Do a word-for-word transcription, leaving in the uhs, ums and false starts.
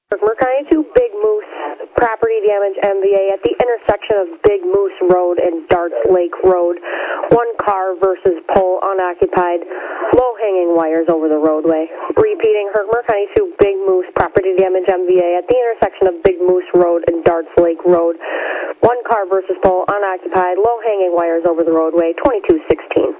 County to Big Moose, property damage M V A at the intersection of Big Moose Road and Darts Lake Road. One car versus pole unoccupied, low-hanging wires over the roadway. Repeating, Herkimer County to Big Moose, property damage M V A at the intersection of Big Moose Road and Darts Lake Road. One car versus pole unoccupied, low-hanging wires over the roadway, twenty-two sixteen.